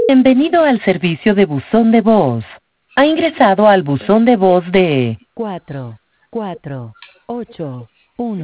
Bienvenido al servicio de buzón de voz. Ha ingresado al buzón de voz de 448.